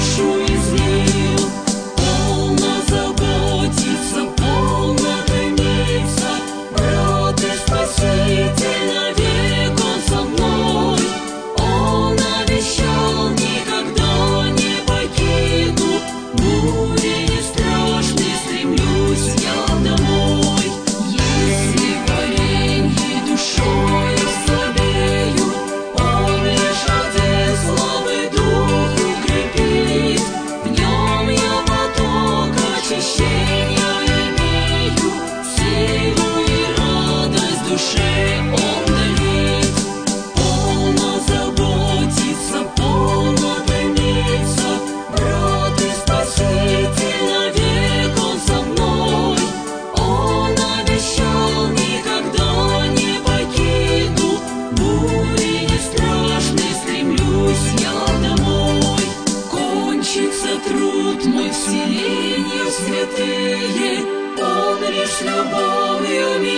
душу излил. Полно заботится, полно томится, брат и Спаситель, навек Он со мной. Он обещал, никогда не покину, бури не страшны, стремлюсь я домой. Если в варенье душою слабею, Он лишь один слабый дух укрепит. В нем я поток очищения имею, силу и радость душе Он дарит. Полно заботится, полно томится, брат и Спаситель, навек Он со мной. Он обещал, никогда не покину, бури не страшны, стремлюсь я домой. Кончится труд мой, вселенья святые, Он лишь любовью